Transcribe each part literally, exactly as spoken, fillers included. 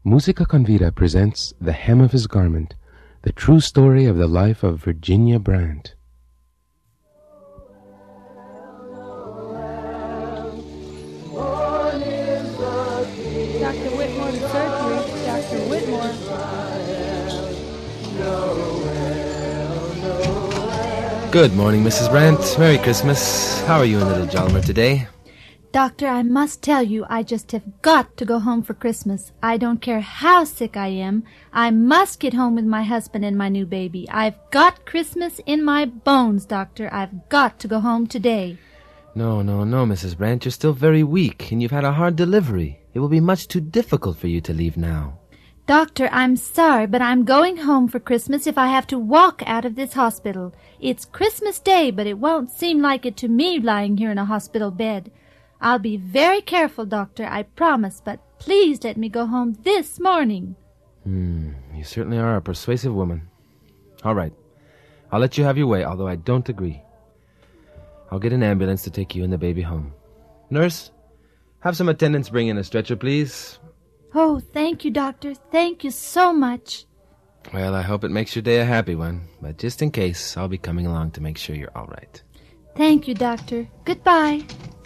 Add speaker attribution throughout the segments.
Speaker 1: Musica Convida presents The Hem of His Garment, the true story of the life of Virginia Brandt.
Speaker 2: Doctor Whitmore to surgery. Doctor Whitmore.
Speaker 3: Good morning, Missus Brandt. Merry Christmas. How are you and little Jalmer today?
Speaker 2: Doctor, I must tell you, I just have got to go home for Christmas. I don't care how sick I am. I must get home with my husband and my new baby. I've got Christmas in my bones, Doctor. I've got to go home today.
Speaker 3: No, no, no, Missus Brandt. You're still very weak, and you've had a hard delivery. It will be much too difficult for you to leave now.
Speaker 2: Doctor, I'm sorry, but I'm going home for Christmas if I have to walk out of this hospital. It's Christmas Day, but it won't seem like it to me lying here in a hospital bed. I'll be very careful, Doctor, I promise, but please let me go home this morning.
Speaker 3: Hmm, you certainly are a persuasive woman. All right. I'll let you have your way, although I don't agree. I'll get an ambulance to take you and the baby home. Nurse, have some attendants bring in a stretcher, please.
Speaker 2: Oh, thank you, Doctor. Thank you so much.
Speaker 3: Well, I hope it makes your day a happy one, but just in case, I'll be coming along to make sure you're all right.
Speaker 2: Thank you, Doctor. Goodbye.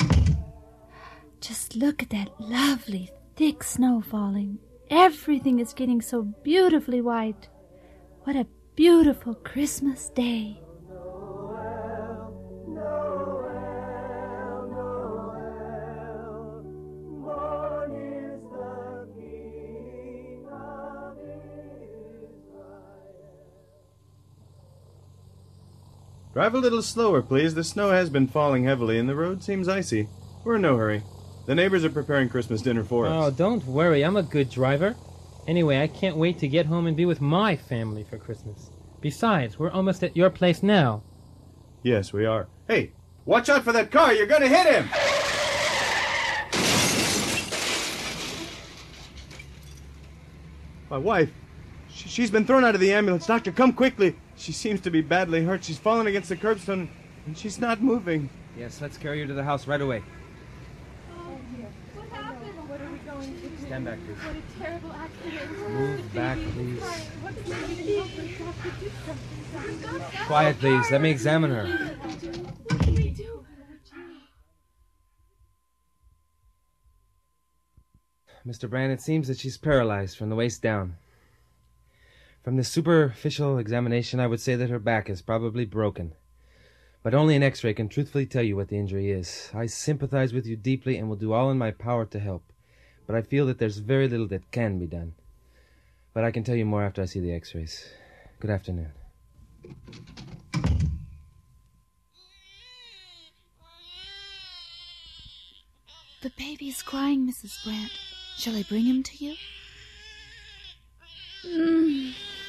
Speaker 2: Just look at that lovely, thick snow falling. Everything is getting so beautifully white. What a beautiful Christmas day.
Speaker 4: Drive a little slower, please. The snow has been falling heavily and the road seems icy. We're in no hurry. The neighbors are preparing Christmas dinner for us.
Speaker 5: Oh, don't worry. I'm a good driver. Anyway, I can't wait to get home and be with my family for Christmas. Besides, we're almost at your place now.
Speaker 4: Yes, we are. Hey, watch out for that car. You're going to hit him. My wife. She, she's been thrown out of the ambulance. Doctor, come quickly. She seems to be badly hurt. She's fallen against the curbstone, and she's not moving.
Speaker 3: Yes, let's carry her to the house right away.
Speaker 6: Oh, dear. What happened? What are we going to do?
Speaker 3: Stand back, please.
Speaker 6: What a terrible accident.
Speaker 3: Move back, please.
Speaker 6: What can we do? Doctor, do something.
Speaker 3: Quiet, please. Let me examine her.
Speaker 6: What can we do?
Speaker 3: Mister Brandt, it seems that she's paralyzed from the waist down. From the superficial examination, I would say that her back is probably broken. But only an x-ray can truthfully tell you what the injury is. I sympathize with you deeply and will do all in my power to help. But I feel that there's very little that can be done. But I can tell you more after I see the x-rays. Good afternoon.
Speaker 2: The baby is crying, Missus Brandt. Shall I bring him to you? Mm.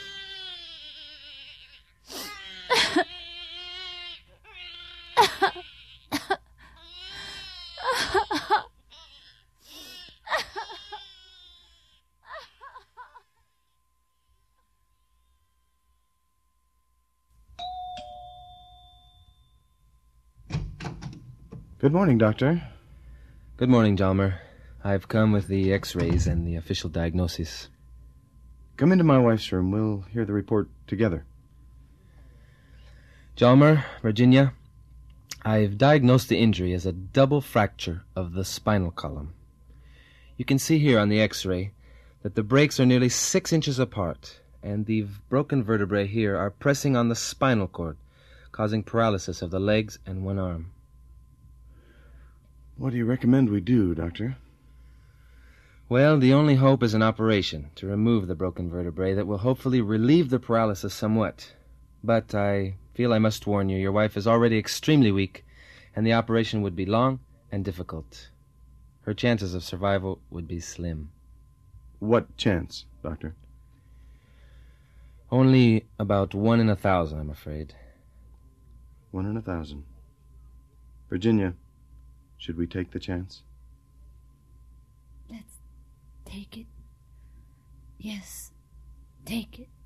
Speaker 4: Good morning, Doctor.
Speaker 3: Good morning, Jalmer. I've come with the x-rays and the official diagnosis.
Speaker 4: Come into my wife's room. We'll hear the report together.
Speaker 3: Jalmer, Virginia, I've diagnosed the injury as a double fracture of the spinal column. You can see here on the x-ray that the breaks are nearly six inches apart, and the broken vertebrae here are pressing on the spinal cord, causing paralysis of the legs and one arm.
Speaker 4: What do you recommend we do, Doctor?
Speaker 3: Well, the only hope is an operation to remove the broken vertebrae that will hopefully relieve the paralysis somewhat. But I feel I must warn you, your wife is already extremely weak, and the operation would be long and difficult. Her chances of survival would be slim.
Speaker 4: What chance, Doctor?
Speaker 3: Only about one in a thousand, I'm afraid.
Speaker 4: One in a thousand. Virginia, should we take the chance?
Speaker 2: Let's take it. Yes, take it.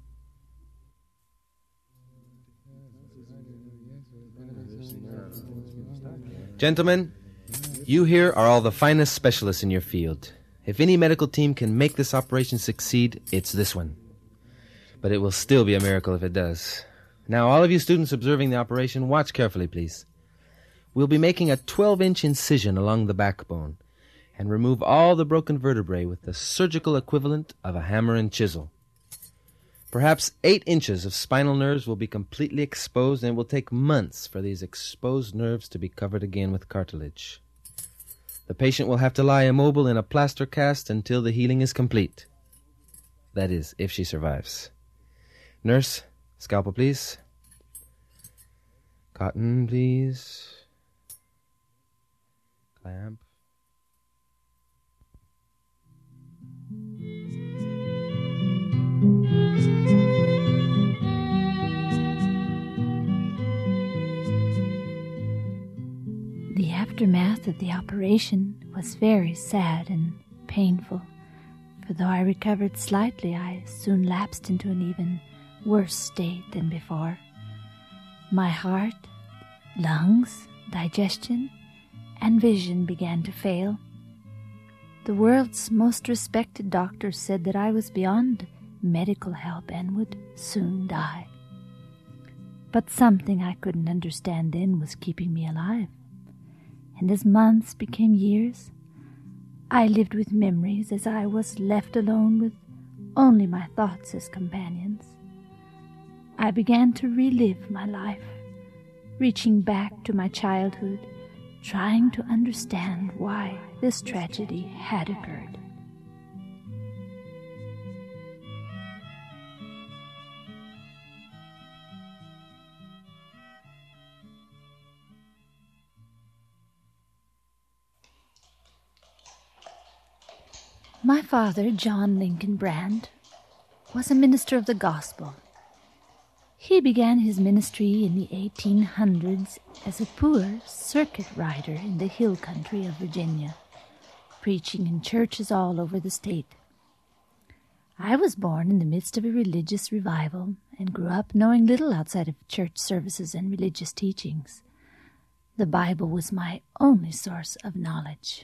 Speaker 3: Gentlemen, you here are all the finest specialists in your field. If any medical team can make this operation succeed, it's this one. But it will still be a miracle if it does. Now, all of you students observing the operation, watch carefully, please. We'll be making a twelve-inch incision along the backbone and remove all the broken vertebrae with the surgical equivalent of a hammer and chisel. Perhaps eight inches of spinal nerves will be completely exposed, and it will take months for these exposed nerves to be covered again with cartilage. The patient will have to lie immobile in a plaster cast until the healing is complete. That is, if she survives. Nurse, scalpel, please. Cotton, please. Clamp.
Speaker 2: The aftermath of the operation was very sad and painful, for though I recovered slightly, I soon lapsed into an even worse state than before. My heart, lungs, digestion, and vision began to fail. The world's most respected doctor said that I was beyond medical help and would soon die. But something I couldn't understand then was keeping me alive. And as months became years, I lived with memories as I was left alone with only my thoughts as companions. I began to relive my life, reaching back to my childhood, trying to understand why this tragedy had occurred. My father, John Lincoln Brand, was a minister of the gospel. He began his ministry in the eighteen hundreds as a poor circuit rider in the hill country of Virginia, preaching in churches all over the state. I was born in the midst of a religious revival and grew up knowing little outside of church services and religious teachings. The Bible was my only source of knowledge.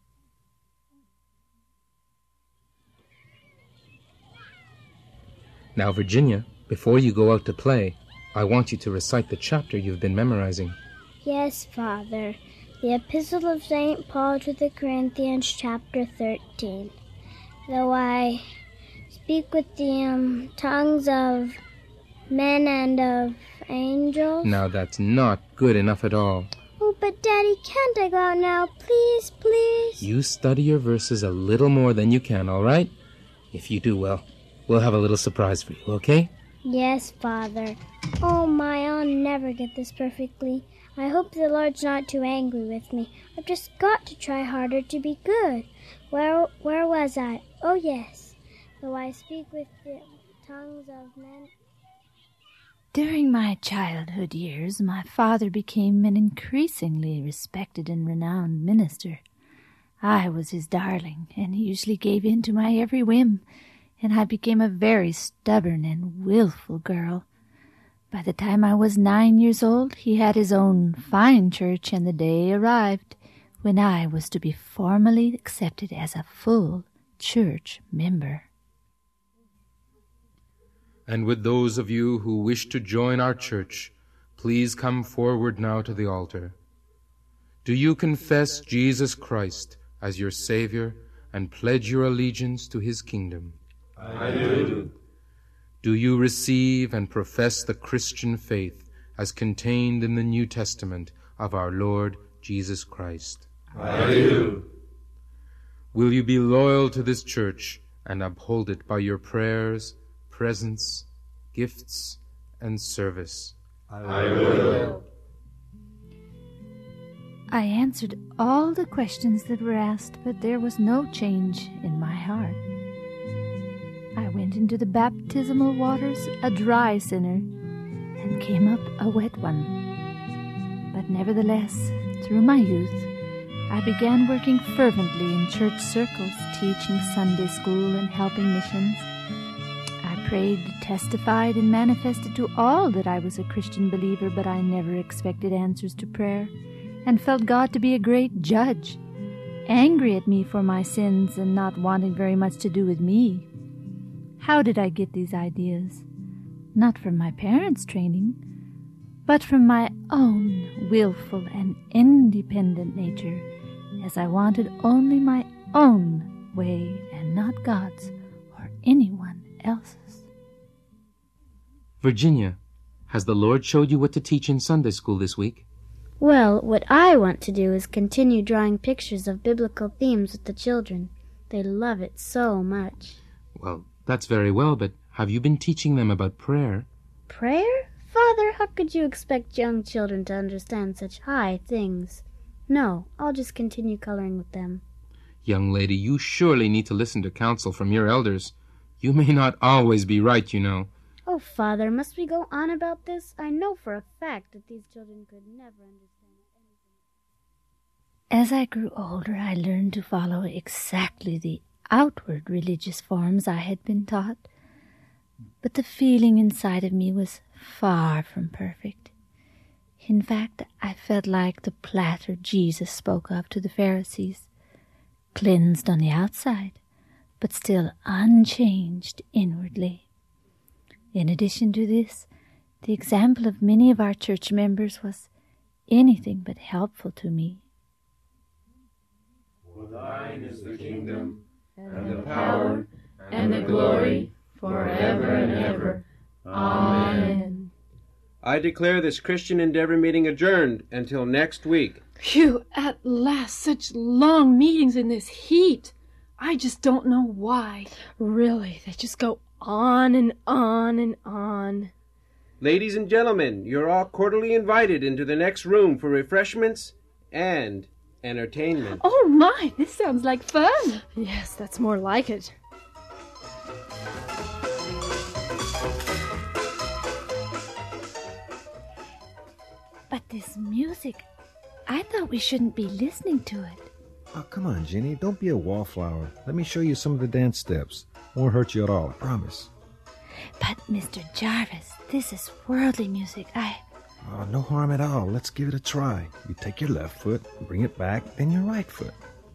Speaker 1: Now, Virginia, before you go out to play, I want you to recite the chapter you've been memorizing.
Speaker 7: Yes, Father. The Epistle of Saint Paul to the Corinthians, chapter thirteen. Though I speak with the um, tongues of men and of angels.
Speaker 1: Now, that's not good enough at all.
Speaker 7: Oh, but Daddy, can't I go out now? Please, please.
Speaker 1: You study your verses a little more than you can, all right? If you do well, we'll have a little surprise for you, okay?
Speaker 7: Yes, Father. Oh, my, I'll never get this perfectly. I hope the Lord's not too angry with me. I've just got to try harder to be good. Where where was I? Oh, yes. Though I speak with the tongues of men.
Speaker 2: During my childhood years, my father became an increasingly respected and renowned minister. I was his darling, and he usually gave in to my every whim, and I became a very stubborn and willful girl. By the time I was nine years old, he had his own fine church, and the day arrived when I was to be formally accepted as a full church member.
Speaker 1: And with those of you who wish to join our church, please come forward now to the altar. Do you confess Jesus Christ as your Savior and pledge your allegiance to His kingdom?
Speaker 8: I do.
Speaker 1: Do you receive and profess the Christian faith as contained in the New Testament of our Lord Jesus Christ?
Speaker 8: I do.
Speaker 1: Will you be loyal to this church and uphold it by your prayers, presence, gifts, and service?
Speaker 8: I will.
Speaker 2: I answered all the questions that were asked, but there was no change in my heart. I went into the baptismal waters a dry sinner and came up a wet one. But nevertheless, through my youth, I began working fervently in church circles, teaching Sunday school and helping missions. I prayed, testified, and manifested to all that I was a Christian believer, but I never expected answers to prayer and felt God to be a great judge. angry at me for my sins and not wanting very much to do with me. How did I get these ideas? Not from my parents' training, but from my own willful and independent nature, as I wanted only my own way and not God's or anyone else's.
Speaker 3: Virginia, has the Lord showed you what to teach in Sunday school this week?
Speaker 7: Well, what I want to do is continue drawing pictures of biblical themes with the children. They love it so much.
Speaker 3: Well, that's very well, but have you been teaching them about prayer?
Speaker 7: Prayer? Father, how could you expect young children to understand such high things? No, I'll just continue coloring with them.
Speaker 1: Young lady, you surely need to listen to counsel from your elders. You may not always be right, you know.
Speaker 7: Oh, Father, must we go on about this? I know for a fact that these children could never understand anything.
Speaker 2: As I grew older, I learned to follow exactly the outward religious forms I had been taught, but the feeling inside of me was far from perfect. In fact, I felt like the platter Jesus spoke of to the Pharisees, cleansed on the outside, but still unchanged inwardly. In addition to this, the example of many of our church members was anything but helpful to me.
Speaker 8: For thine is the kingdom, and the power, and the glory, forever and ever. Amen.
Speaker 9: I declare this Christian Endeavor meeting adjourned until next week.
Speaker 6: Phew, at last, such long meetings in this heat. I just don't know why. Really, they just go on and on and on.
Speaker 9: Ladies and gentlemen, you're all cordially invited into the next room for refreshments and entertainment.
Speaker 6: Oh my, this sounds like fun. Yes, that's more like it.
Speaker 2: But this music, I thought we shouldn't be listening to it.
Speaker 10: Oh, come on, Jenny. Don't be a wallflower. Let me show you some of the dance steps. Won't hurt you at all, I promise.
Speaker 2: But, Mister Jarvis, this is worldly music. I...
Speaker 10: Oh, no harm at all. Let's give it a try. You take your left foot, bring it back, then your right foot.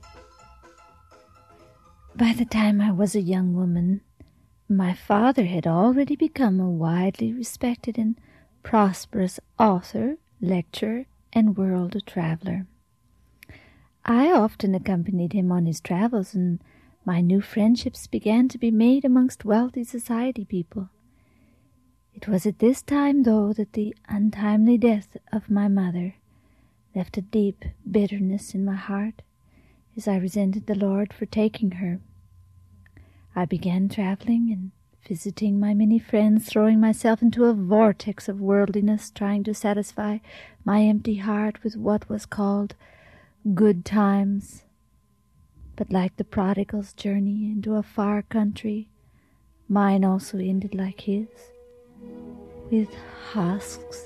Speaker 2: By the time I was a young woman, my father had already become a widely respected and prosperous author, lecturer, and world traveler. I often accompanied him on his travels, and my new friendships began to be made amongst wealthy society people. It was at this time, though, that the untimely death of my mother left a deep bitterness in my heart, as I resented the Lord for taking her. I began traveling and visiting my many friends, throwing myself into a vortex of worldliness, trying to satisfy my empty heart with what was called good times. But like the prodigal's journey into a far country, mine also ended like his, with husks.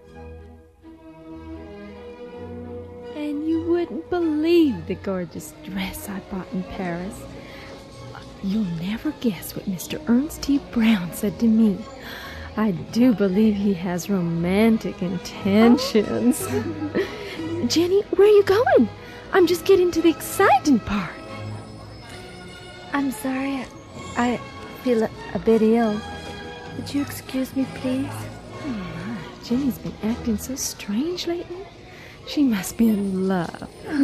Speaker 6: And you wouldn't believe the gorgeous dress I bought in Paris. You'll never guess what Mister Ernst T. Brown said to me. I do believe he has romantic intentions. Jenny, where are you going? I'm just getting to the exciting part.
Speaker 2: I'm sorry, I, I feel a, a bit ill. Would you excuse me, please?
Speaker 6: Oh my, Jenny's been acting so strange lately. She must be in love.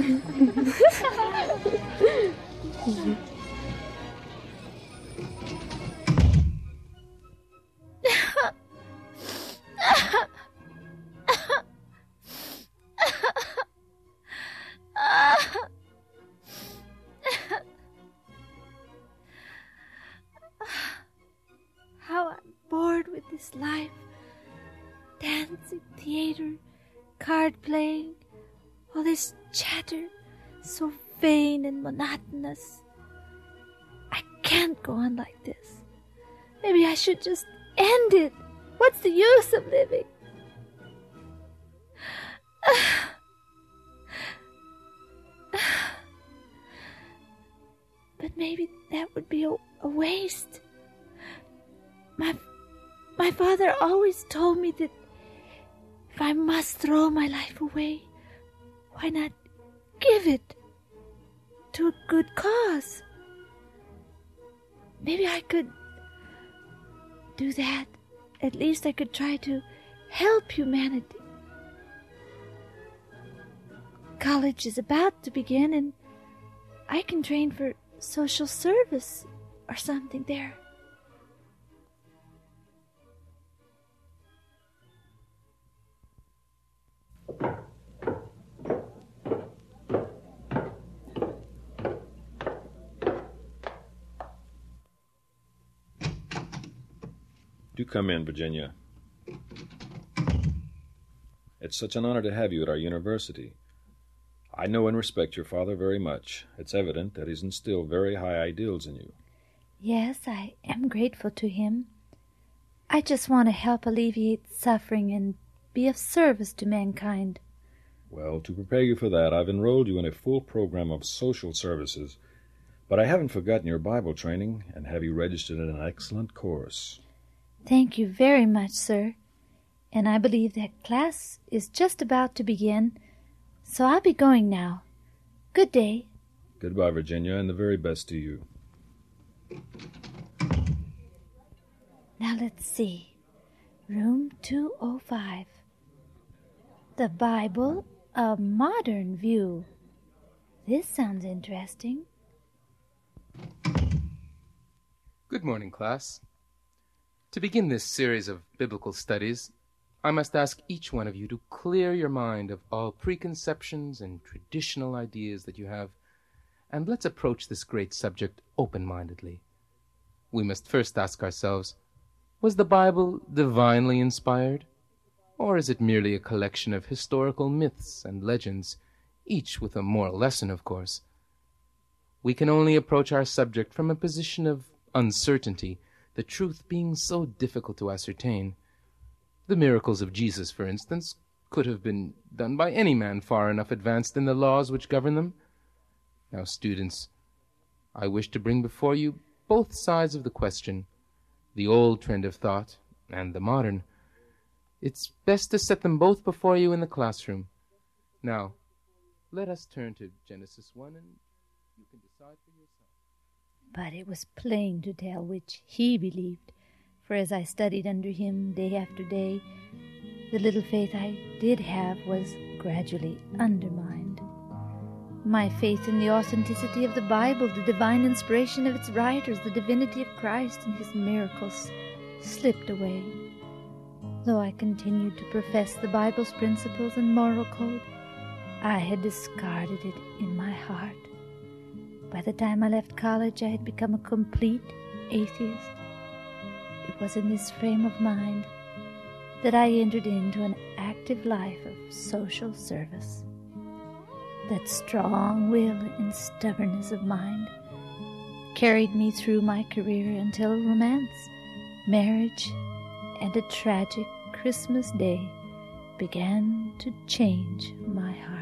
Speaker 2: How I'm bored with this life. Dancing, theater, card playing, all this chatter, so vain and monotonous. I can't go on like this. Maybe I should just end it. What's the use of living? But maybe that would be a, a waste. My, my father always told me that if I must throw my life away, why not give it? to a good cause. Maybe I could do that. At least I could try to help humanity. College is about to begin, and I can train for social service or something there.
Speaker 10: Do come in, Virginia. It's such an honor to have you at our university. I know and respect your father very much. It's evident that he's instilled very high ideals in you.
Speaker 2: Yes, I am grateful to him. I just want to help alleviate suffering and be of service to mankind.
Speaker 10: Well, to prepare you for that, I've enrolled you in a full program of social services, but I haven't forgotten your Bible training and have you registered in an excellent course.
Speaker 2: Thank you very much, sir. And I believe that class is just about to begin, so I'll be going now. Good day.
Speaker 10: Goodbye, Virginia, and the very best to you.
Speaker 2: Now let's see. Room two oh five. The Bible, a modern view. This sounds interesting.
Speaker 1: Good morning, class. To begin this series of biblical studies, I must ask each one of you to clear your mind of all preconceptions and traditional ideas that you have, and let's approach this great subject open-mindedly. We must first ask ourselves, was the Bible divinely inspired? Or is it merely a collection of historical myths and legends, each with a moral lesson, of course? We can only approach our subject from a position of uncertainty, the truth being so difficult to ascertain. The miracles of Jesus, for instance, could have been done by any man far enough advanced in the laws which govern them. Now, students, I wish to bring before you both sides of the question, the old trend of thought and the modern. It's best to set them both before you in the classroom. Now, let us turn to Genesis one, and you can decide for yourself.
Speaker 2: But it was plain to tell which he believed, for as I studied under him day after day, the little faith I did have was gradually undermined. My faith in the authenticity of the Bible, the divine inspiration of its writers, the divinity of Christ and his miracles, slipped away. Though I continued to profess the Bible's principles and moral code, I had discarded it in my heart. By the time I left college, I had become a complete atheist. It was in this frame of mind that I entered into an active life of social service. That strong will and stubbornness of mind carried me through my career until romance, marriage, and a tragic Christmas day began to change my heart.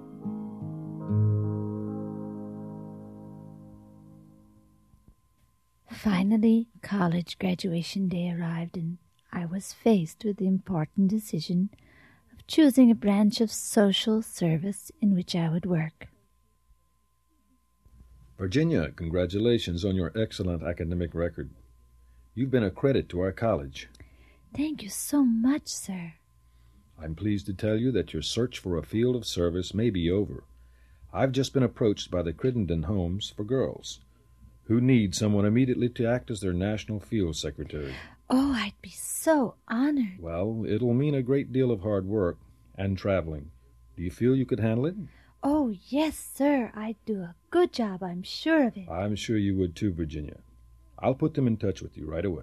Speaker 2: Finally, college graduation day arrived, and I was faced with the important decision of choosing a branch of social service in which I would work.
Speaker 10: Virginia, congratulations on your excellent academic record. You've been a credit to our college.
Speaker 2: Thank you so much, sir.
Speaker 10: I'm pleased to tell you that your search for a field of service may be over. I've just been approached by the Crittenden Homes for Girls, who need someone immediately to act as their national field secretary.
Speaker 2: Oh, I'd be so honored.
Speaker 10: Well, it'll mean a great deal of hard work and traveling. Do you feel you could handle it?
Speaker 2: Oh, yes, sir. I'd do a good job, I'm sure of it.
Speaker 10: I'm sure you would too, Virginia. I'll put them in touch with you right away.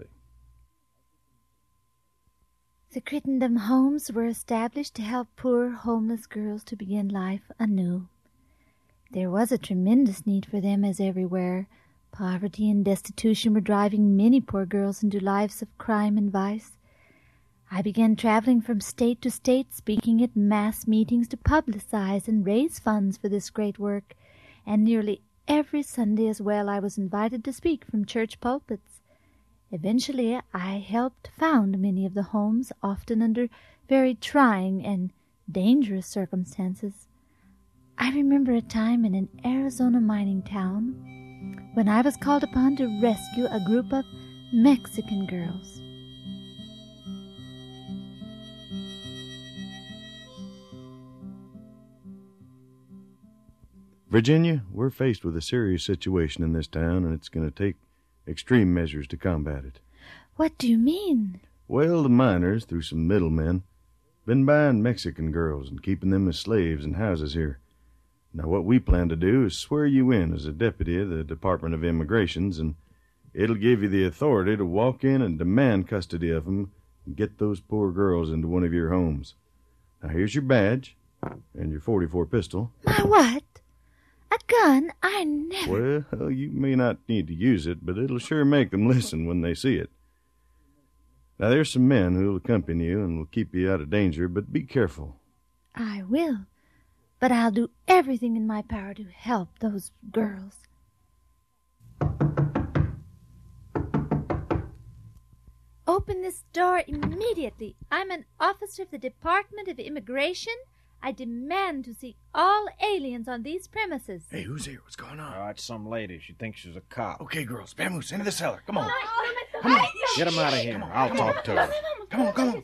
Speaker 2: The Crittenden Homes were established to help poor homeless girls to begin life anew. There was a tremendous need for them, as everywhere. Poverty and destitution were driving many poor girls into lives of crime and vice. I began traveling from state to state, speaking at mass meetings to publicize and raise funds for this great work, and nearly every Sunday as well I was invited to speak from church pulpits. Eventually I helped found many of the homes, often under very trying and dangerous circumstances. I remember a time in an Arizona mining town when I was called upon to rescue a group of Mexican girls.
Speaker 11: Virginia, we're faced with a serious situation in this town, and it's going to take extreme measures to combat it.
Speaker 2: What do you mean?
Speaker 11: Well, the miners, through some middlemen, been buying Mexican girls and keeping them as slaves in houses here. Now, what we plan to do is swear you in as a deputy of the Department of Immigrations, and it'll give you the authority to walk in and demand custody of them and get those poor girls into one of your homes. Now, here's your badge and your forty-four pistol.
Speaker 2: My what? A gun? I never...
Speaker 11: Well, you may not need to use it, but it'll sure make them listen when they see it. Now, there's some men who'll accompany you and will keep you out of danger, but be careful.
Speaker 2: I will, but I'll do everything in my power to help those girls. Open this door immediately. I'm an officer of the Department of Immigration. I demand to see all aliens on these premises.
Speaker 11: Hey, who's here? What's going on?
Speaker 12: Oh, it's some lady. She thinks she's a cop.
Speaker 11: Okay, girls, vamoose, into the cellar. Come on.
Speaker 12: Come on. Get him out of here. I'll talk to her.
Speaker 11: Come on, come on.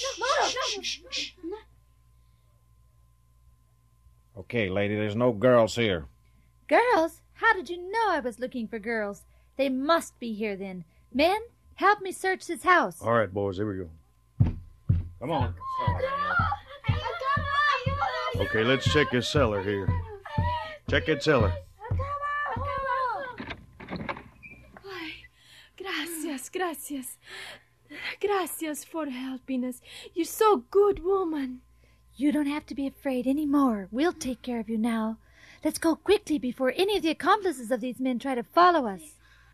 Speaker 12: Okay, lady, there's no girls here.
Speaker 2: Girls? How did you know I was looking for girls? They must be here then. Men, help me search this house.
Speaker 11: All right, boys, here we go.
Speaker 12: Come on.
Speaker 11: Okay, let's check his cellar here. Check his cellar.
Speaker 6: Ay, gracias, gracias. Gracias for helping us. You're so good, woman.
Speaker 2: You don't have to be afraid any more. We'll take care of you now. Let's go quickly before any of the accomplices of these men try to follow us.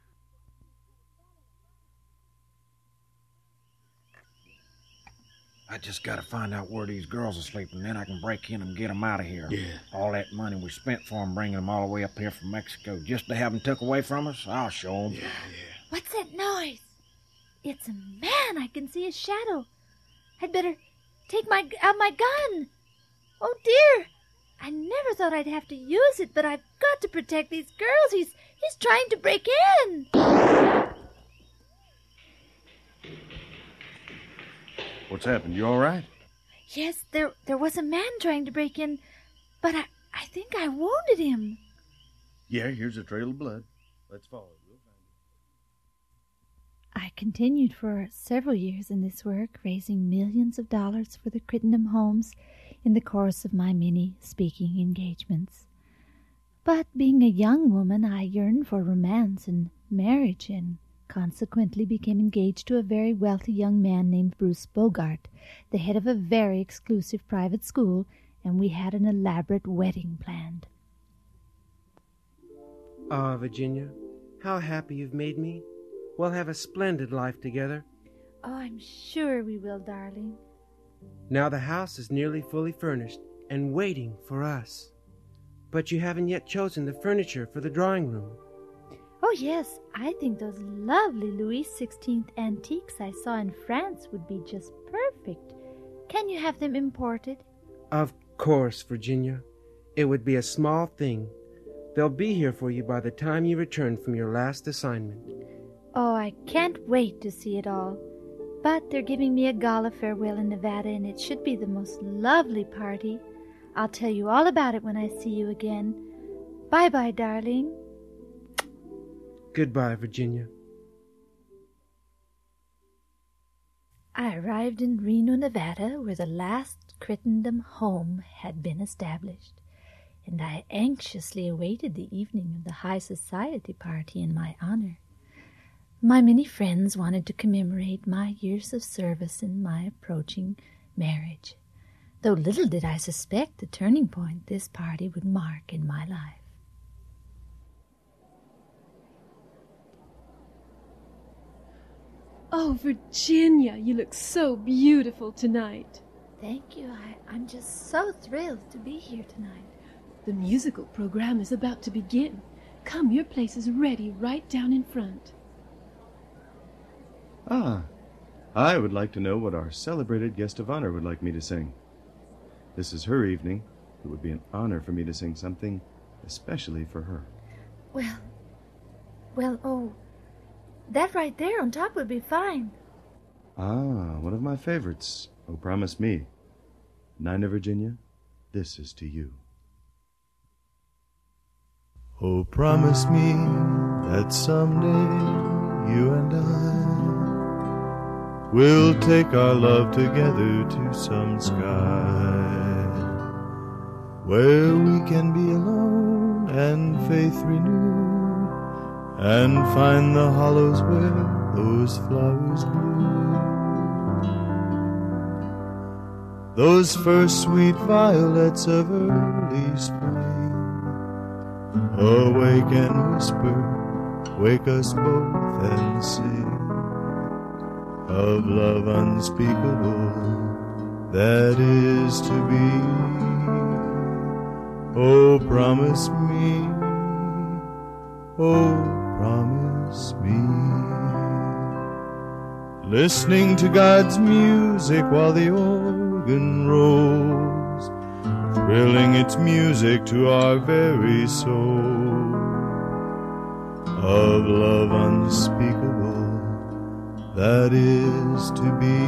Speaker 12: I just gotta find out where these girls are sleeping, then I can break in and get them out of here.
Speaker 11: Yeah.
Speaker 12: All that money we spent for them, bringing them all the way up here from Mexico, just to have them took away from us, I'll show them.
Speaker 11: Yeah, yeah.
Speaker 2: What's that noise? It's a man. I can see his shadow. I'd better take my out my gun. Oh, dear. I never thought I'd have to use it, but I've got to protect these girls. He's, he's trying to break in.
Speaker 11: What's happened? You all right?
Speaker 2: Yes, there there was a man trying to break in, but I, I think I wounded him.
Speaker 11: Yeah, here's a trail of blood. Let's follow it. We'll find it.
Speaker 2: I continued for several years in this work, raising millions of dollars for the Crittenden homes in the course of my many speaking engagements. But being a young woman, I yearned for romance and marriage, and consequently became engaged to a very wealthy young man named Bruce Bogart, the head of a very exclusive private school, and we had an elaborate wedding planned.
Speaker 13: Ah, Virginia, how happy you've made me. We'll have a splendid life together.
Speaker 2: Oh, I'm sure we will, darling.
Speaker 13: Now the house is nearly fully furnished and waiting for us. But you haven't yet chosen the furniture for the drawing room.
Speaker 2: Oh, yes, I think those lovely Louis sixteenth antiques I saw in France would be just perfect. Can you have them imported?
Speaker 13: Of course, Virginia. It would be a small thing. They'll be here for you by the time you return from your last assignment.
Speaker 2: Oh, I can't wait to see it all. But they're giving me a gala farewell in Nevada, and it should be the most lovely party. I'll tell you all about it when I see you again. Bye-bye, darling.
Speaker 13: Goodbye, Virginia.
Speaker 2: I arrived in Reno, Nevada, where the last Crittenden home had been established, and I anxiously awaited the evening of the high society party in my honor. My many friends wanted to commemorate my years of service and my approaching marriage, though little did I suspect the turning point this party would mark in my life.
Speaker 6: Oh, Virginia, you look so beautiful tonight.
Speaker 2: Thank you. I, I'm just so thrilled to be here tonight.
Speaker 6: The musical program is about to begin. Come, your place is ready right down in front.
Speaker 11: Ah, I would like to know what our celebrated guest of honor would like me to sing. This is her evening, It would be an honor for me to sing something especially for her.
Speaker 2: Well, well, oh, that right there on top would be fine.
Speaker 11: Ah, one of my favorites. Oh, Promise Me. Nina, Virginia, this is to you.
Speaker 14: Oh, promise me that someday you and I will take our love together to some sky where we can be alone and faith renewed and find the hollows where those flowers bloom. Those first sweet violets of early spring, awake and whisper, wake us both and sing of love unspeakable that is to be. Oh, promise me, oh, promise me. Listening to God's music while the organ rolls, thrilling its music to our very soul, of love unspeakable that is to be.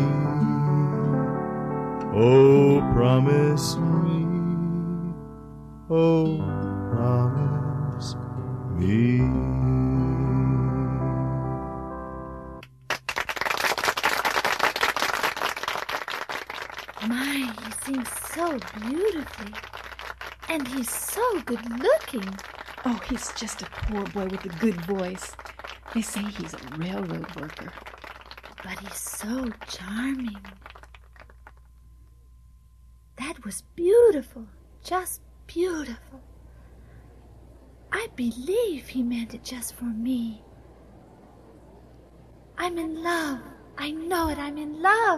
Speaker 14: Oh, promise me, oh, promise me.
Speaker 2: My, he sings so beautifully. And he's so good looking.
Speaker 6: Oh, he's just a poor boy with a good voice. They say he's a railroad worker.
Speaker 2: But he's so charming. That was beautiful. Just beautiful. I believe he meant it just for me. I'm in love. I know it. I'm in love.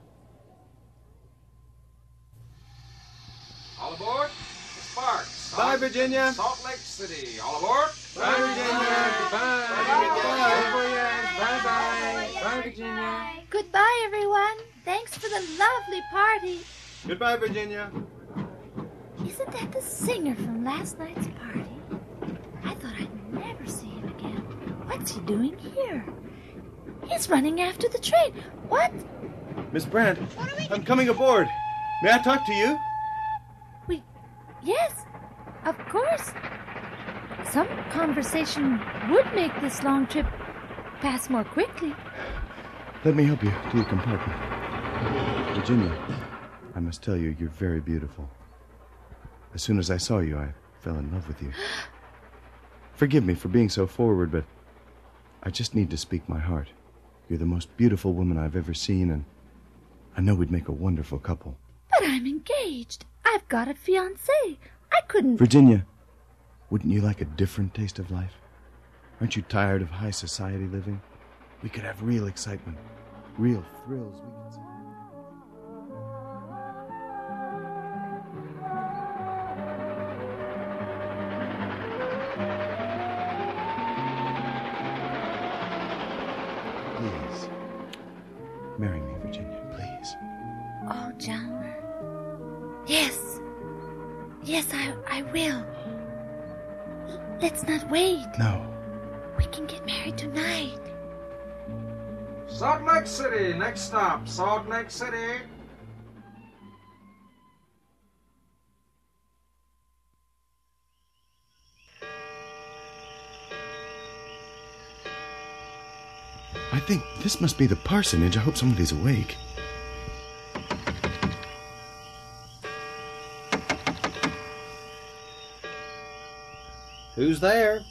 Speaker 15: All aboard. Sparks.
Speaker 4: Bye, Virginia.
Speaker 15: Salt Lake City. All aboard.
Speaker 4: Bye, Virginia.
Speaker 5: Goodbye.
Speaker 4: Bye.
Speaker 5: Bye-bye. Bye, Virginia.
Speaker 2: Goodbye, everyone. Thanks for the lovely party.
Speaker 4: Goodbye, Virginia.
Speaker 2: Isn't that the singer from last night's party? I thought I'd never see him again. What's he doing here? He's running after the train. What?
Speaker 4: Miss Brandt, I'm coming aboard. May I talk to you?
Speaker 2: We... Yes, of course. Some conversation would make this long trip pass more quickly.
Speaker 11: Let me help you to your compartment. Virginia, I must tell you, you're very beautiful. As soon as I saw you, I fell in love with you. Forgive me for being so forward, but I just need to speak my heart. You're the most beautiful woman I've ever seen, and I know we'd make a wonderful couple.
Speaker 2: But I'm engaged. I've got a fiancé. I couldn't...
Speaker 11: Virginia, wouldn't you like a different taste of life? Aren't you tired of high society living? We could have real excitement, real thrills. We could see... Please, marry me, Virginia, please.
Speaker 2: Oh, Jalmer. Yes. Yes, I, I will. Let's not wait.
Speaker 11: No.
Speaker 2: We can get married tonight.
Speaker 15: Salt Lake City. Next stop, Salt Lake City.
Speaker 11: I think this must be the parsonage. I hope somebody's awake.
Speaker 12: Who's there?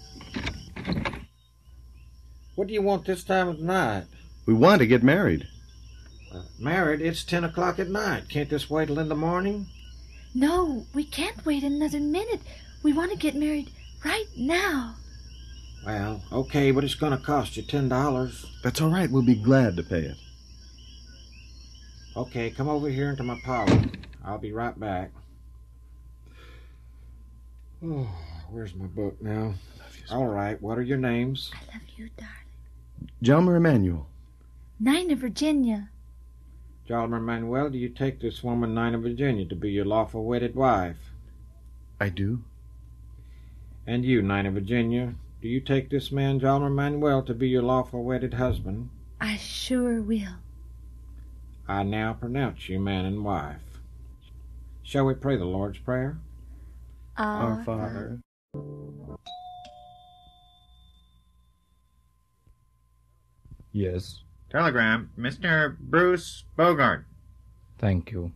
Speaker 12: What do you want this time of night?
Speaker 11: We want to get married.
Speaker 12: Uh, married? It's ten o'clock at night. Can't this wait till in the morning?
Speaker 2: No, we can't wait another minute. We want to get married right now.
Speaker 12: Well, okay, but it's going to cost you ten dollars.
Speaker 11: That's all right. We'll be glad to pay it.
Speaker 12: Okay, come over here into my parlor. I'll be right back. Oh, where's my book now?
Speaker 11: I love you so
Speaker 12: all right, what are your names?
Speaker 2: I love you, darling.
Speaker 11: Jalmer Emanuel.
Speaker 2: Nina, Virginia.
Speaker 12: Jalmer Manuel, do you take this woman, Nina Virginia, to be your lawful wedded wife?
Speaker 11: I do.
Speaker 12: And you, Nina Virginia, do you take this man, Jalmer Manuel, to be your lawful wedded husband?
Speaker 2: I sure will.
Speaker 12: I now pronounce you man and wife. Shall we pray the Lord's Prayer?
Speaker 2: Our,
Speaker 11: Our Father.
Speaker 1: Yes,
Speaker 16: Telegram, Mister Bruce Bogart.
Speaker 1: thank you.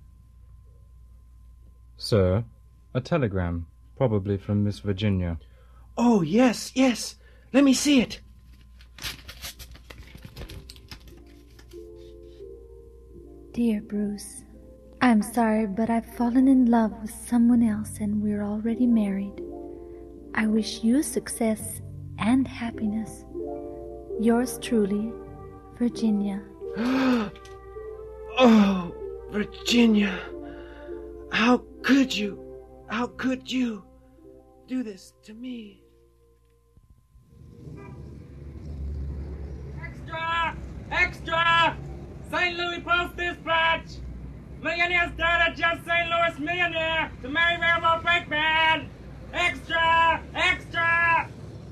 Speaker 1: Sir, a telegram, probably from Miss Virginia.
Speaker 13: Oh, yes, yes. Let me see it.
Speaker 2: Dear Bruce, I'm sorry, but I've fallen in love with someone else and we're already married. I wish you success and happiness. Yours truly, Virginia.
Speaker 13: Oh, Virginia. How could you? How could you do this to me?
Speaker 5: Extra! Extra! Saint Louis Post Dispatch! Millionaire's daughter just Saint Louis millionaire to marry Railroad Brakeman! Extra! Extra!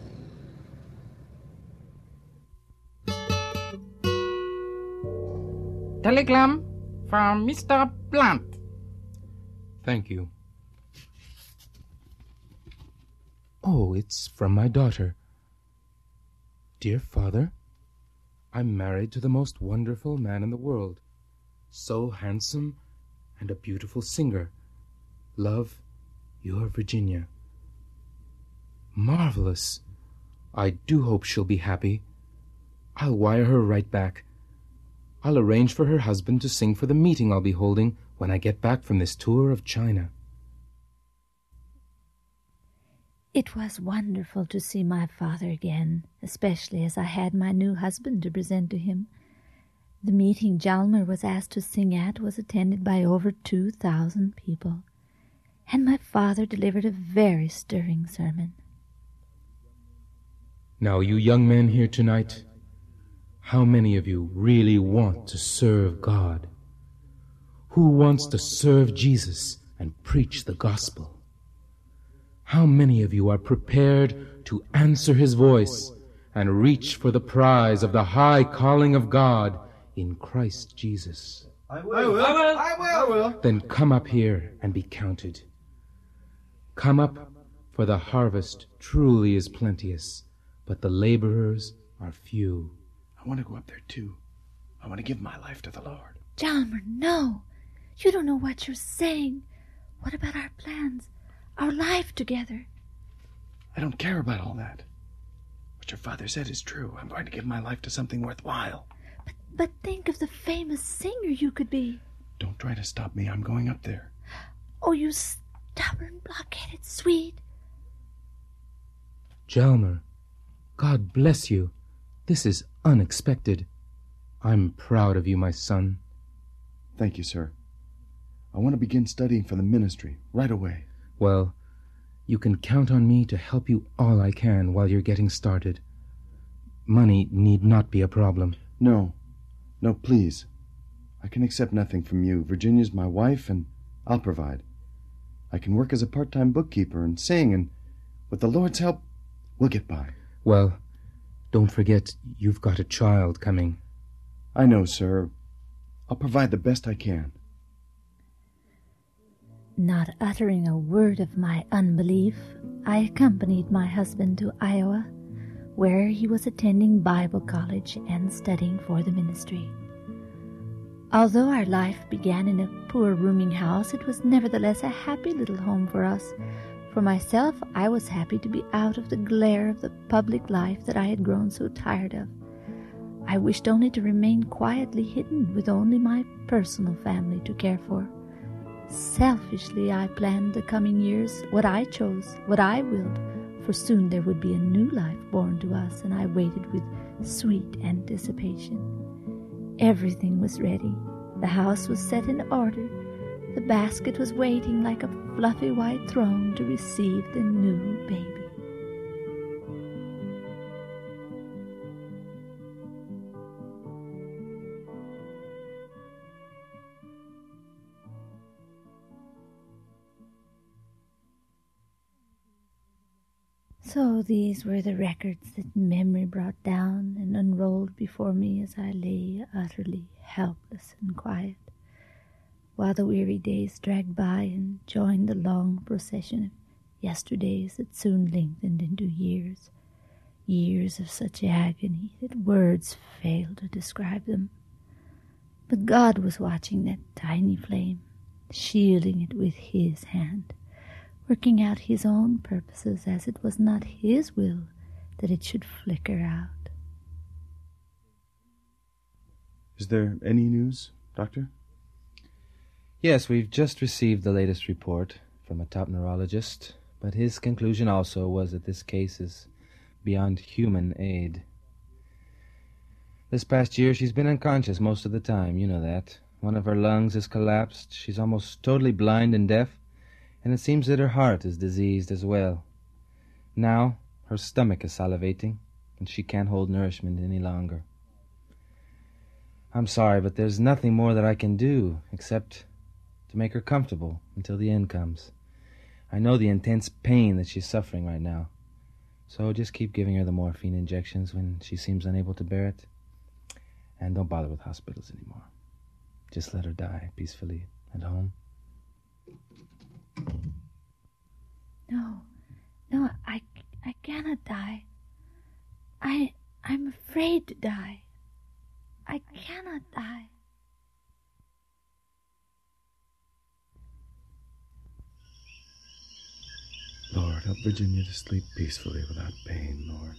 Speaker 17: Telegram from Mister Blunt.
Speaker 1: Thank you. Oh, it's from my daughter. Dear father, I'm married to the most wonderful man in the world. So handsome and a beautiful singer. Love, your Virginia. Marvelous. I do hope she'll be happy. I'll wire her right back. I'll arrange for her husband to sing for the meeting I'll be holding when I get back from this tour of China.
Speaker 2: It was wonderful to see my father again, especially as I had my new husband to present to him. The meeting Jalmer was asked to sing at was attended by over two thousand people, and my father delivered a very stirring sermon.
Speaker 1: Now, you young men here tonight, how many of you really want to serve God? Who wants to serve Jesus and preach the gospel? How many of you are prepared to answer his voice and reach for the prize of the high calling of God in Christ Jesus?
Speaker 4: I will. I will. I will. I will. I will.
Speaker 1: Then come up here and be counted. Come up, for the harvest truly is plenteous, but the laborers are few.
Speaker 11: I want to go up there too. I want to give my life to the Lord.
Speaker 2: Jalmer, no. You don't know what you're saying. What about our plans? Our life together?
Speaker 11: I don't care about all that. What your father said is true. I'm going to give my life to something worthwhile.
Speaker 2: But, but think of the famous singer you could be.
Speaker 11: Don't try to stop me. I'm going up there.
Speaker 2: Oh, you stubborn, block-headed Swede.
Speaker 1: Jalmer, God bless you. This is unexpected. I'm proud of you, my son.
Speaker 11: Thank you, sir. I want to begin studying for the ministry right away.
Speaker 1: Well, you can count on me to help you all I can while you're getting started. Money need not be a problem.
Speaker 11: No. No, please. I can accept nothing from you. Virginia's my wife, and I'll provide. I can work as a part-time bookkeeper and sing, and with the Lord's help, we'll get by.
Speaker 1: Well, don't forget you've got a child coming.
Speaker 11: I know, sir. I'll provide the best I can.
Speaker 2: Not uttering a word of my unbelief, I accompanied my husband to Iowa, where he was attending Bible college and studying for the ministry. Although our life began in a poor rooming house, it was nevertheless a happy little home for us. For myself, I was happy to be out of the glare of the public life that I had grown so tired of. I wished only to remain quietly hidden with only my personal family to care for. Selfishly, I planned the coming years, what I chose, what I willed, for soon there would be a new life born to us, and I waited with sweet anticipation. Everything was ready. The house was set in order. The basket was waiting like a fluffy white throne to receive the new baby. So these were the records that memory brought down and unrolled before me as I lay utterly helpless and quiet, while the weary days dragged by and joined the long procession of yesterdays that soon lengthened into years, years of such agony that words fail to describe them. But God was watching that tiny flame, shielding it with His hand, working out His own purposes, as it was not His will that it should flicker out.
Speaker 11: Is there any news, Doctor?
Speaker 3: Yes, we've just received the latest report from a top neurologist, but his conclusion also was that this case is beyond human aid. This past year she's been unconscious most of the time, you know that. One of her lungs has collapsed, she's almost totally blind and deaf, and it seems that her heart is diseased as well. Now her stomach is salivating, and she can't hold nourishment any longer. I'm sorry, but there's nothing more that I can do except to make her comfortable until the end comes. I know the intense pain that she's suffering right now, so just keep giving her the morphine injections when she seems unable to bear it, and don't bother with hospitals anymore. Just let her die peacefully at home.
Speaker 2: No, no, I, I cannot die. I, I'm afraid to die. I cannot die.
Speaker 11: Lord, help Virginia to sleep peacefully without pain, Lord.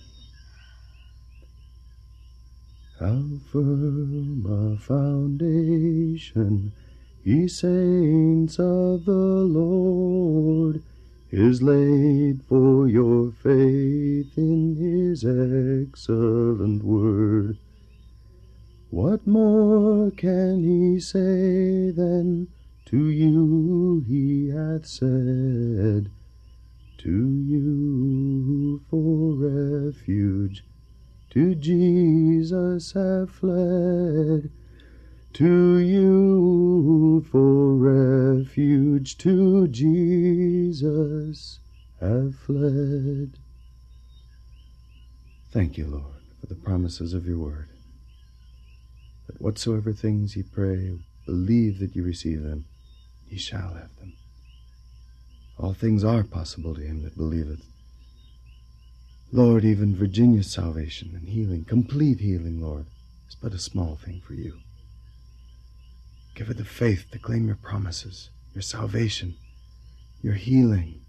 Speaker 11: How firm a foundation, ye saints of the Lord, is laid for your faith in His excellent word. What more can He say than to you He hath said? To you for refuge to Jesus have fled. To you for refuge to Jesus have fled. Thank you, Lord, for the promises of your word. That whatsoever things ye pray, believe that ye receive them, ye shall have them. All things are possible to him that believeth. Lord, even Virginia's salvation and healing, complete healing, Lord, is but a small thing for you. Give her the faith to claim your promises, your salvation, your healing.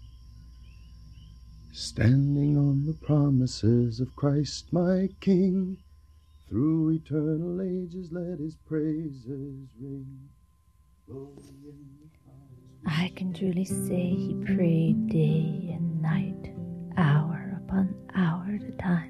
Speaker 11: Standing on the promises of Christ my King, through eternal ages let his praises ring.
Speaker 2: I can truly say he prayed day and night, hour upon hour at a time.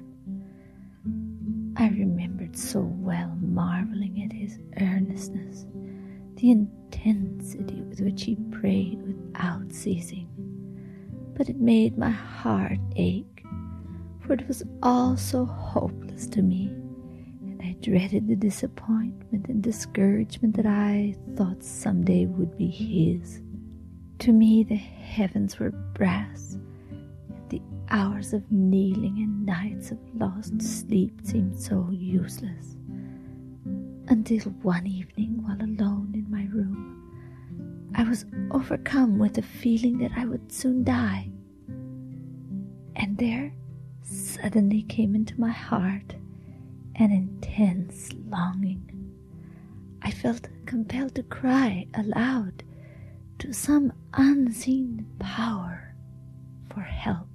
Speaker 2: I remembered so well marveling at his earnestness, the intensity with which he prayed without ceasing. But it made my heart ache, for it was all so hopeless to me, and I dreaded the disappointment and discouragement that I thought someday would be his. To me the heavens were brass, and the hours of kneeling and nights of lost sleep seemed so useless, until one evening, while alone in my room, I was overcome with the feeling that I would soon die. And there suddenly came into my heart an intense longing. I felt compelled to cry aloud to some unseen power for help.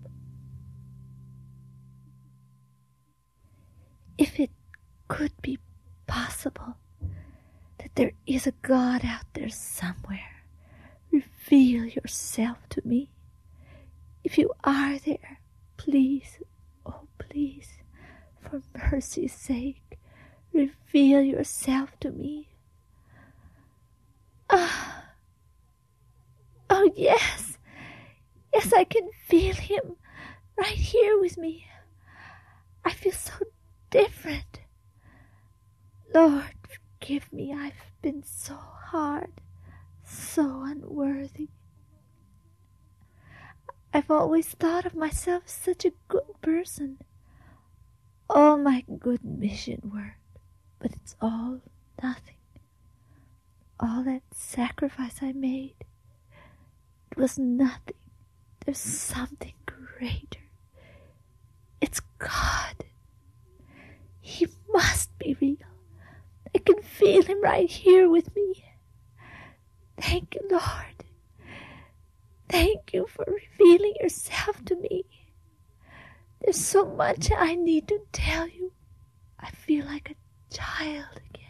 Speaker 2: If it could be possible that there is a God out there somewhere, reveal yourself to me. If you are there, please, oh please, for mercy's sake, reveal yourself to me. Ah! Oh, yes, yes, I can feel him right here with me. I feel so different. Lord, forgive me, I've been so hard, so unworthy. I've always thought of myself as such a good person. All my good mission work, but it's all nothing. All that sacrifice I made, it was nothing. There's something greater. It's God. He must be real. I can feel him right here with me. Thank you, Lord. Thank you for revealing yourself to me. There's so much I need to tell you. I feel like a child again.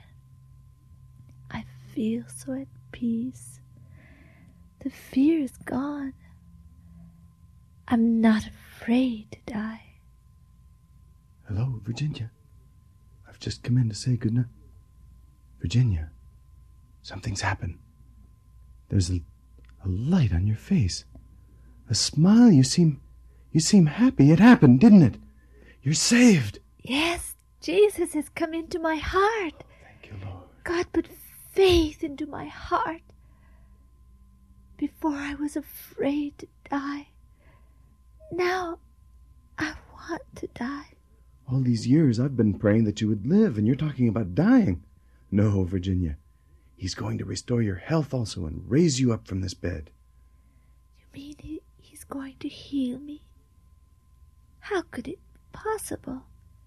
Speaker 2: I feel so at peace. The fear is gone. I'm not afraid to die.
Speaker 11: Hello, Virginia. I've just come in to say good night. Virginia, something's happened. There's a, a light on your face. A smile. You seem, you seem happy. It happened, didn't it? You're saved.
Speaker 2: Yes, Jesus has come into my heart.
Speaker 11: Oh, thank you, Lord.
Speaker 2: God put faith into my heart. Before I was afraid to die. Now I want to die.
Speaker 11: All these years I've been praying that you would live, and you're talking about dying. No, Virginia. He's going to restore your health also and raise you up from this bed.
Speaker 2: You mean he, he's going to heal me? How could it be possible?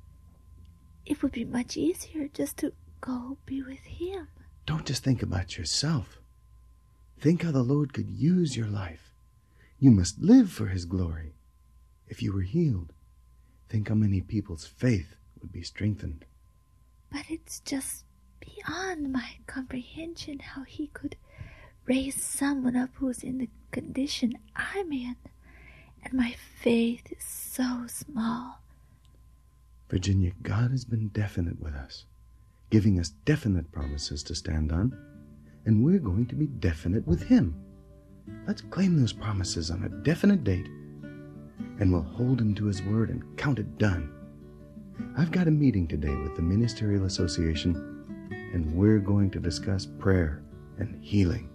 Speaker 2: It would be much easier just to go be with him.
Speaker 11: Don't just think about yourself. Think how the Lord could use your life. You must live for his glory. If you were healed, think how many people's faith would be strengthened.
Speaker 2: But it's just beyond my comprehension how he could raise someone up who's in the condition I'm in. And my faith is so small.
Speaker 11: Virginia, God has been definite with us, giving us definite promises to stand on, and we're going to be definite with him. Let's claim those promises on a definite date, and we'll hold him to his word and count it done. I've got a meeting today with the Ministerial Association, and we're going to discuss prayer and healing.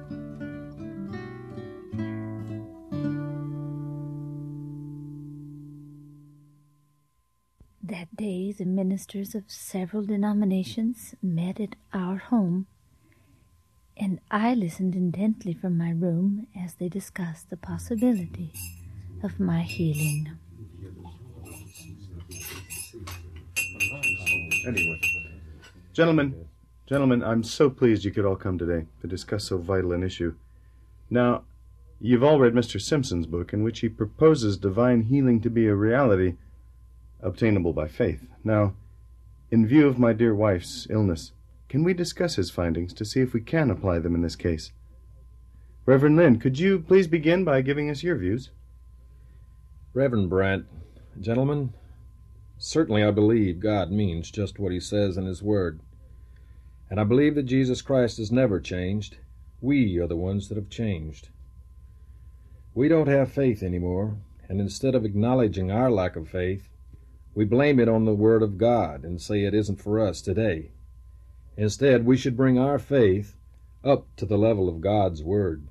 Speaker 2: That day, the ministers of several denominations met at our home, and I listened intently from my room as they discussed the possibility of my healing.
Speaker 11: Anyway, gentlemen, gentlemen, I'm so pleased you could all come today to discuss so vital an issue. Now, you've all read Mister Simpson's book, in which he proposes divine healing to be a reality obtainable by faith. Now, in view of my dear wife's illness, can we discuss his findings to see if we can apply them in this case? Reverend Lynn, could you please begin by giving us your views?
Speaker 10: Reverend Brant, gentlemen, certainly I believe God means just what he says in his word. And I believe that Jesus Christ has never changed. We are the ones that have changed. We don't have faith anymore, and instead of acknowledging our lack of faith, we blame it on the Word of God and say it isn't for us today. Instead, we should bring our faith up to the level of God's Word.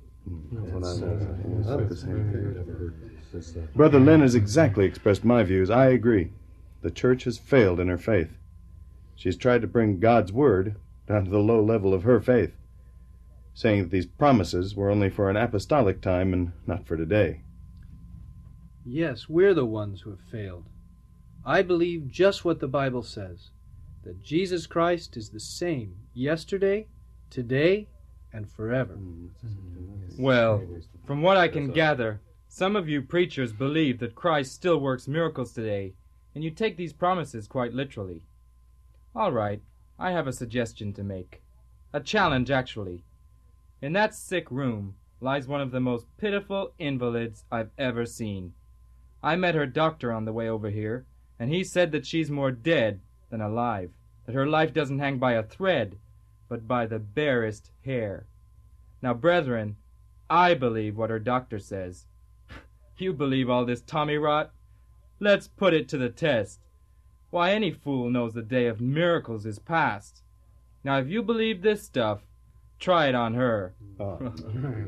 Speaker 11: Brother Lynn has exactly expressed my views. I agree. The church has failed in her faith. She's tried to bring God's Word down to the low level of her faith, saying that these promises were only for an apostolic time and not for today.
Speaker 18: Yes, we're the ones who have failed. I believe just what the Bible says, that Jesus Christ is the same yesterday, today, and forever.
Speaker 19: Well, from what I can gather, some of you preachers believe that Christ still works miracles today, and you take these promises quite literally. All right, I have a suggestion to make. A challenge, actually. In that sick room lies one of the most pitiful invalids I've ever seen. I met her doctor on the way over here, and he said that she's more dead than alive, that her life doesn't hang by a thread, but by the barest hair. Now, brethren, I believe what her doctor says. You believe all this tommy rot? Let's put it to the test. Why, any fool knows the day of miracles is past. Now, if you believe this stuff, try it on her.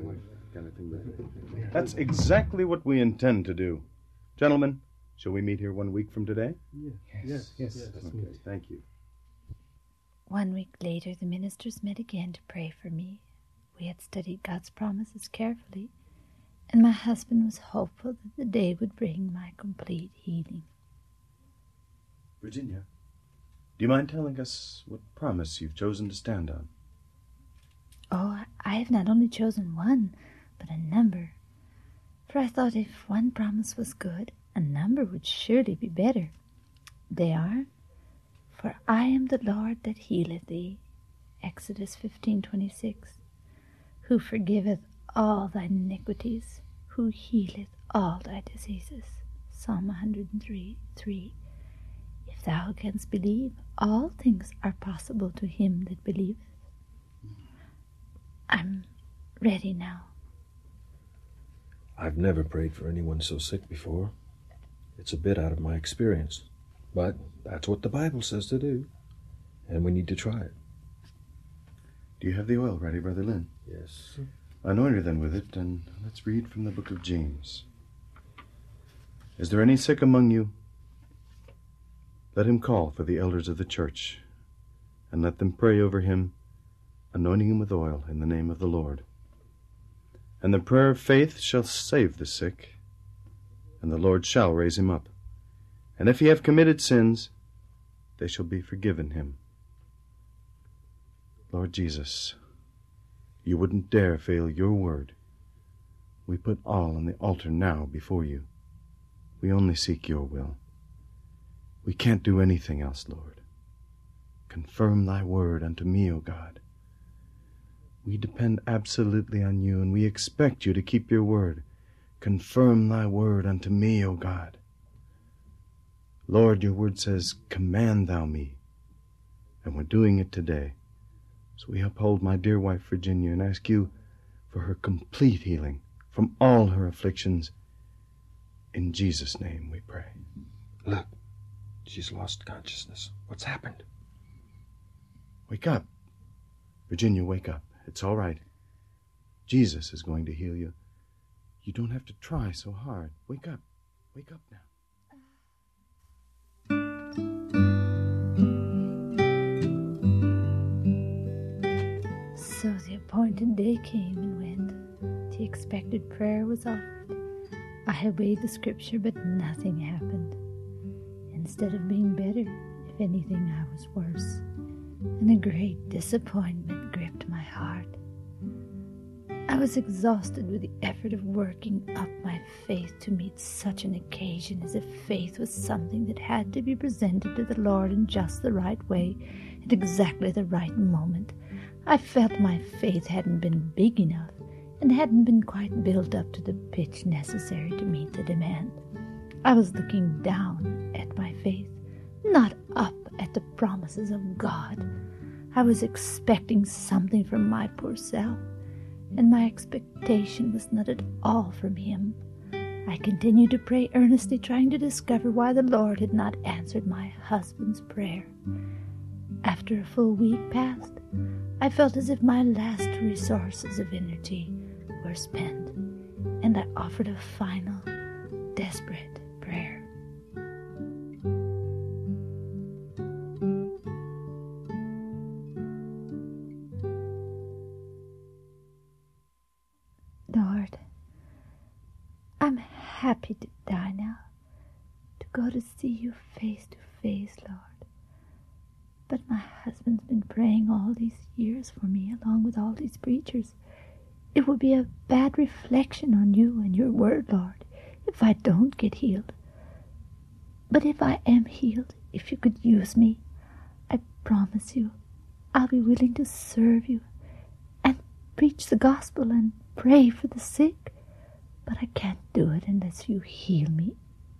Speaker 11: That's exactly what we intend to do. Gentlemen, shall we meet here one week from today?
Speaker 18: Yes, yes, yes. yes.
Speaker 11: Okay, thank you.
Speaker 2: One week later, the ministers met again to pray for me. We had studied God's promises carefully, and my husband was hopeful that the day would bring my complete healing.
Speaker 11: Virginia, do you mind telling us what promise you've chosen to stand on?
Speaker 2: Oh, I have not only chosen one, but a number. For I thought if one promise was good, a number would surely be better. They are, for I am the Lord that healeth thee, Exodus fifteen twenty-six, who forgiveth all thine iniquities, who healeth all thy diseases, Psalm one hundred three three. If thou canst believe, all things are possible to him that believeth. I'm ready now.
Speaker 10: I've never prayed for anyone so sick before. It's a bit out of my experience, but that's what the Bible says to do, and we need to try it.
Speaker 11: Do you have the oil ready, Brother Lynn?
Speaker 10: Yes.
Speaker 11: Anoint her then with it, and let's read from the book of James. Is there any sick among you? Let him call for the elders of the church, and let them pray over him, anointing him with oil in the name of the Lord. And the prayer of faith shall save the sick, and the Lord shall raise him up. And if he have committed sins, they shall be forgiven him. Lord Jesus, you wouldn't dare fail your word. We put all on the altar now before you. We only seek your will. We can't do anything else, Lord. Confirm thy word unto me, O God. We depend absolutely on you, and we expect you to keep your word. Confirm thy word unto me, O God. Lord, your word says, command thou me. And we're doing it today. So we uphold my dear wife, Virginia, and ask you for her complete healing from all her afflictions. In Jesus' name we pray.
Speaker 10: Look, she's lost consciousness. What's happened?
Speaker 11: Wake up. Virginia, wake up. It's all right. Jesus is going to heal you. You don't have to try so hard. Wake up. Wake up now.
Speaker 2: So the appointed day came and went. The expected prayer was offered. I obeyed the scripture, but nothing happened. Instead of being better, if anything, I was worse. And a great disappointment gripped my heart. I was exhausted with the effort of working up my faith to meet such an occasion, as if faith was something that had to be presented to the Lord in just the right way, at exactly the right moment. I felt my faith hadn't been big enough, and hadn't been quite built up to the pitch necessary to meet the demand. I was looking down at my faith, not up at the promises of God. I was expecting something from my poor self, and my expectation was not at all from him. I continued to pray earnestly, trying to discover why the Lord had not answered my husband's prayer. After a full week passed, I felt as if my last resources of energy were spent, and I offered a final, desperate prayer. Lord, I'm happy to die now, to go to see you face to face, Lord. But my husband's been praying all these years for me, along with all these preachers. It would be a bad reflection on you and your word, Lord, if I don't get healed. But if I am healed, if you could use me, I promise you, I'll be willing to serve you and preach the gospel and pray for the sick. But I can't do it unless you heal me.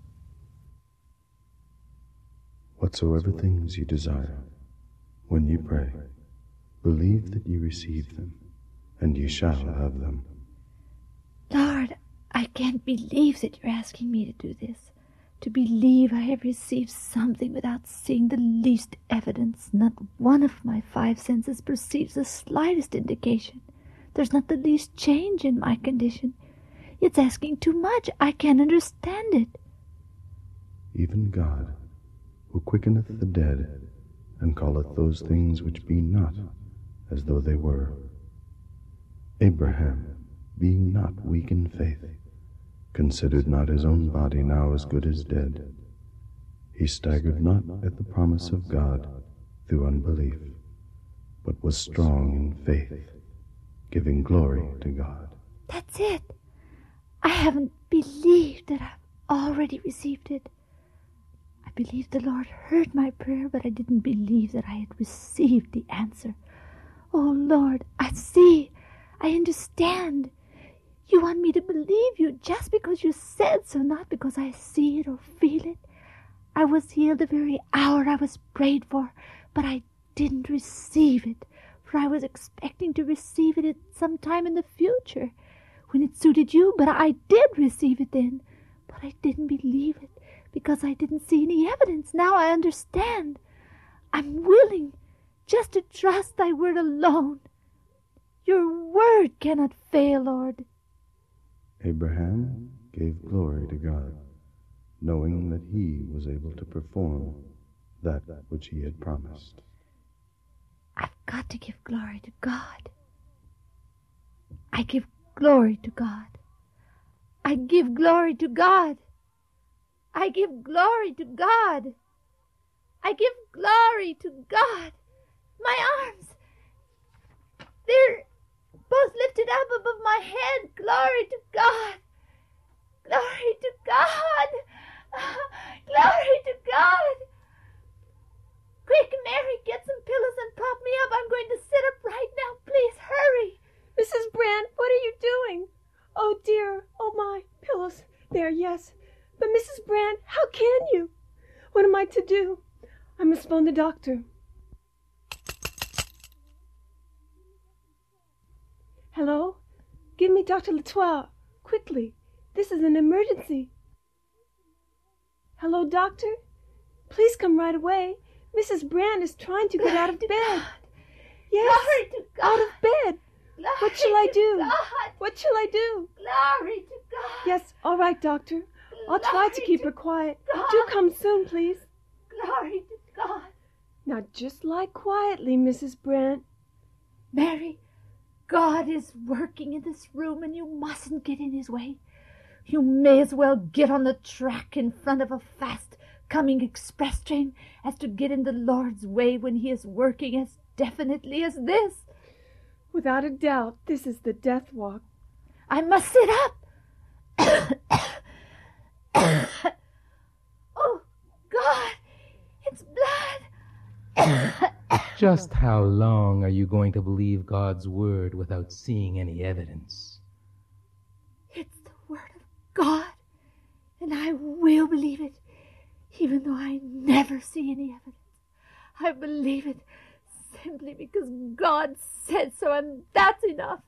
Speaker 11: Whatsoever things you desire, when you pray, believe that you receive them, and you shall have them.
Speaker 2: Lord, I can't believe that you're asking me to do this. To believe I have received something without seeing the least evidence. Not one of my five senses perceives the slightest indication There's not the least change in my condition. It's asking too much. I can't understand it.
Speaker 11: Even God, who quickeneth the dead, and calleth those things which be not as though they were. Abraham, being not weak in faith, considered not his own body now as good as dead. He staggered not at the promise of God through unbelief, but was strong in faith, giving glory to God.
Speaker 2: That's it. I haven't believed that I've already received it. I believed the Lord heard my prayer, but I didn't believe that I had received the answer. Oh, Lord, I see. I understand. You want me to believe you just because you said so, not because I see it or feel it. I was healed the very hour I was prayed for, but I didn't receive it, for I was expecting to receive it at some time in the future, when it suited you, but I did receive it then. But I didn't believe it, because I didn't see any evidence. Now I understand. I'm willing just to trust thy word alone. Your word cannot fail, Lord.
Speaker 11: Abraham gave glory to God, knowing that he was able to perform that which he had promised.
Speaker 2: I've got to give glory to God. I give glory to God. I give glory to God. I give glory to God. I give glory to God. My arms, they're both lifted up above my head. Glory to God. Glory to God. Glory to God. Quick, Mary, get some pillows and prop me up. I'm going to sit up right now. Please, hurry.
Speaker 6: Missus Brand, what are you doing? Oh, dear. Oh, my. Pillows. There, yes. But, Missus Brand, how can you? What am I to do? I must phone the doctor. Hello? Give me Doctor Latour. Quickly. This is an emergency. Hello, doctor? Please come right away. Missus Brand is trying to get out of bed. Yes,
Speaker 2: Glory to God.
Speaker 6: out of bed.
Speaker 2: Glory
Speaker 6: What shall I
Speaker 2: to
Speaker 6: do?
Speaker 2: God.
Speaker 6: What shall I do?
Speaker 2: Glory to God.
Speaker 6: Yes, all right, doctor. I'll try to
Speaker 2: Glory
Speaker 6: keep
Speaker 2: to
Speaker 6: her quiet.
Speaker 2: God.
Speaker 6: Do come soon, please.
Speaker 2: Glory to God.
Speaker 6: Now, just lie quietly, Missus Brand.
Speaker 2: Mary, God is working in this room, and you mustn't get in his way. You may as well get on the track in front of a fast-coming express train as to get in the Lord's way when he is working as definitely as this.
Speaker 6: Without a doubt, this is the death walk.
Speaker 2: I must sit up. Oh, God, it's blood.
Speaker 1: Just how long are you going to believe God's word without seeing any evidence?
Speaker 2: It's the word of God, and I will believe it, even though I never see any evidence. I believe it simply because God said so, and that's enough.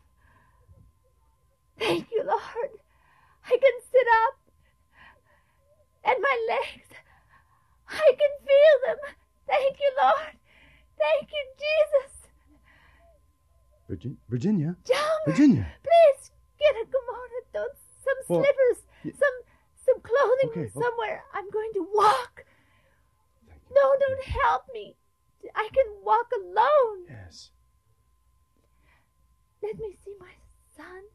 Speaker 2: Thank you, Lord. I can sit up, and my legs, I can feel them. Thank you, Lord. Thank you, Jesus.
Speaker 11: Virgin- Virginia?
Speaker 2: Jalmer,
Speaker 11: Virginia!
Speaker 2: please get a kimono, don't, some
Speaker 11: Well,
Speaker 2: slippers,
Speaker 11: y-
Speaker 2: some some clothing
Speaker 11: Okay, okay.
Speaker 2: somewhere. I'm going to walk. No, don't help me. I can walk alone.
Speaker 11: Yes.
Speaker 2: Let me see my son.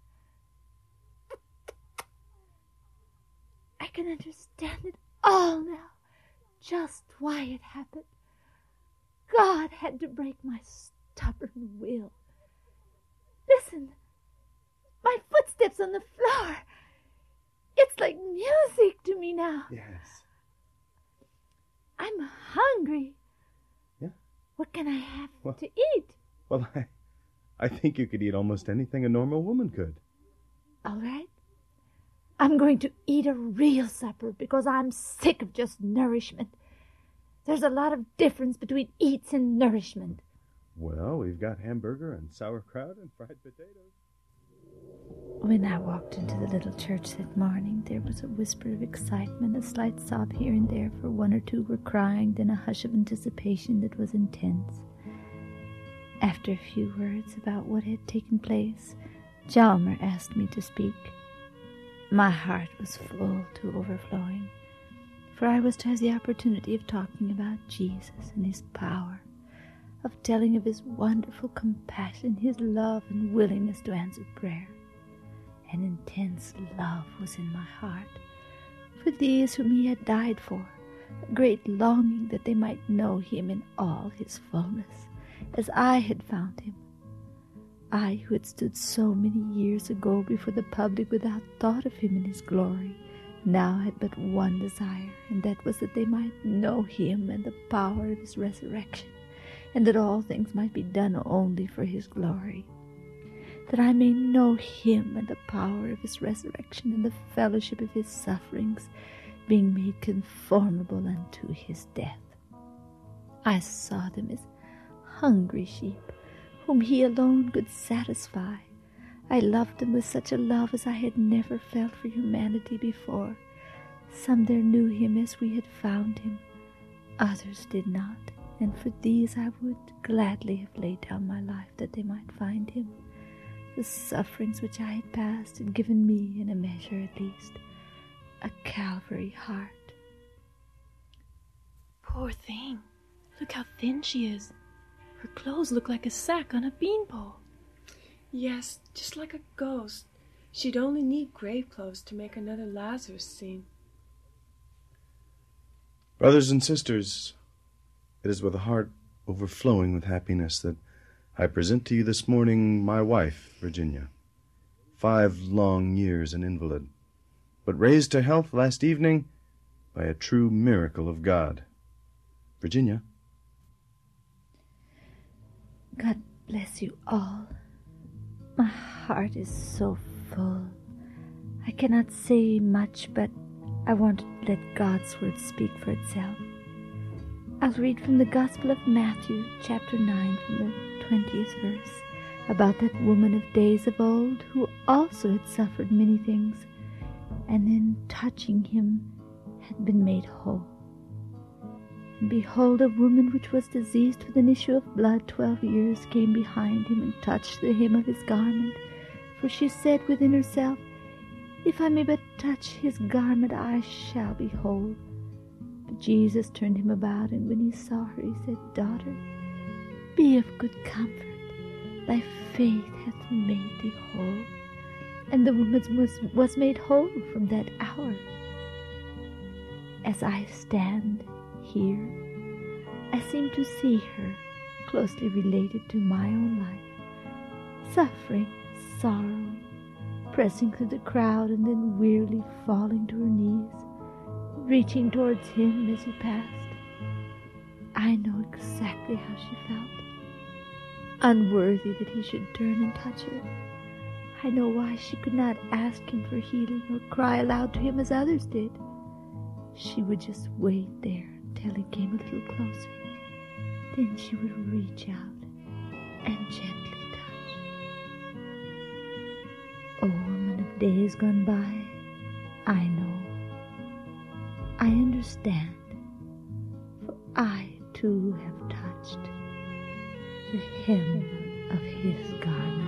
Speaker 2: I can understand it all now, just why it happened. God had to break my stubborn will. Listen, my footsteps on the floor. It's like music to me now.
Speaker 11: Yes.
Speaker 2: I'm hungry.
Speaker 11: Yeah?
Speaker 2: What can I have
Speaker 11: Well-
Speaker 2: to eat?
Speaker 11: Well, I, I think you could eat almost anything a normal woman could.
Speaker 2: All right. I'm going to eat a real supper because I'm sick of just nourishment. There's a lot of difference between eats and nourishment.
Speaker 11: Well, we've got hamburger and sauerkraut and fried potatoes.
Speaker 2: When I walked into the little church that morning, there was a whisper of excitement, a slight sob here and there, for one or two were crying, then a hush of anticipation that was intense. After a few words about what had taken place, Hjalmar asked me to speak. My heart was full to overflowing, for I was to have the opportunity of talking about Jesus and his power, of telling of his wonderful compassion, his love and willingness to answer prayer. An intense love was in my heart for these whom he had died for, a great longing that they might know him in all his fullness, as I had found him. I who had stood so many years ago before the public without thought of him in his glory, now had but one desire, and that was that they might know him and the power of his resurrection, and that all things might be done only for his glory. That I may know him and the power of his resurrection and the fellowship of his sufferings, being made conformable unto his death. I saw them as hungry sheep, whom he alone could satisfy. I loved them with such a love as I had never felt for humanity before. Some there knew him as we had found him, others did not, and for these I would gladly have laid down my life that they might find him. The sufferings which I had passed had given me, in a measure at least, a Calvary heart.
Speaker 6: Poor thing. Look how thin she is. Her clothes look like a sack on a beanpole.
Speaker 20: Yes, just like a ghost. She'd only need grave clothes to make another Lazarus scene.
Speaker 11: Brothers and sisters, it is with a heart overflowing with happiness that I present to you this morning my wife, Virginia. Five long years an invalid, but raised to health last evening by a true miracle of God. Virginia.
Speaker 2: God bless you all. My heart is so full. I cannot say much, but I want to let God's word speak for itself. I'll read from the Gospel of Matthew, chapter nine, from the twentieth verse, about that woman of days of old who also had suffered many things, and in touching him had been made whole. And behold, a woman which was diseased with an issue of blood twelve years came behind him and touched the hem of his garment. For she said within herself, If I may but touch his garment, I shall be whole. But Jesus turned him about, and when he saw her, he said, Daughter, be of good comfort. Thy faith hath made thee whole. And the woman was, was made whole from that hour. As I stand here, I seem to see her closely related to my own life, suffering, sorrowing, pressing through the crowd and then wearily falling to her knees, reaching towards him as he passed. I know exactly how she felt, unworthy that he should turn and touch her. I know why she could not ask him for healing or cry aloud to him as others did. She would just wait there until he came a little closer. Then she would reach out and gently touch. O woman of days gone by, I know, I understand, for I too have touched the hem of his garment.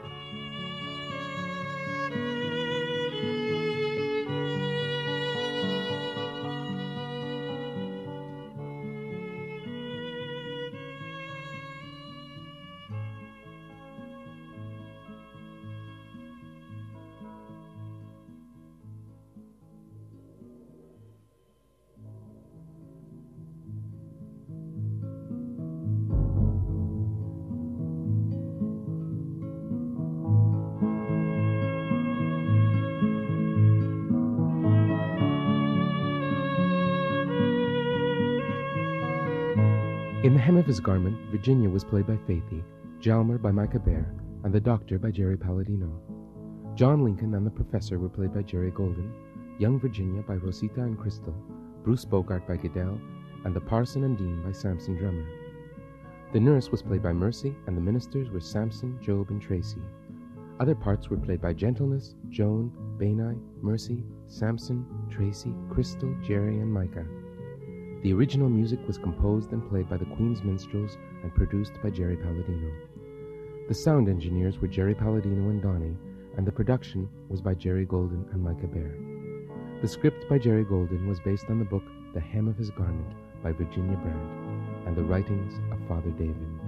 Speaker 1: In the hem of his garment, Virginia was played by Faithy, Hjalmar by Micah Bear, and the Doctor by Jerry Palladino. John Lincoln and the Professor were played by Jerry Golden, Young Virginia by Rosita and Crystal, Bruce Bogart by Goodell, and the Parson and Dean by Samson Drummer. The nurse was played by Mercy, and the ministers were Samson, Job, and Tracy. Other parts were played by Gentleness, Joan, Bainai, Mercy, Samson, Tracy, Crystal, Jerry, and Micah. The original music was composed and played by the Queen's Minstrels and produced by Jerry Palladino. The sound engineers were Jerry Palladino and Donnie, and the production was by Jerry Golden and Micah Baer. The script by Jerry Golden was based on the book The Hem of His Garment by Virginia Brand and the writings of Father David.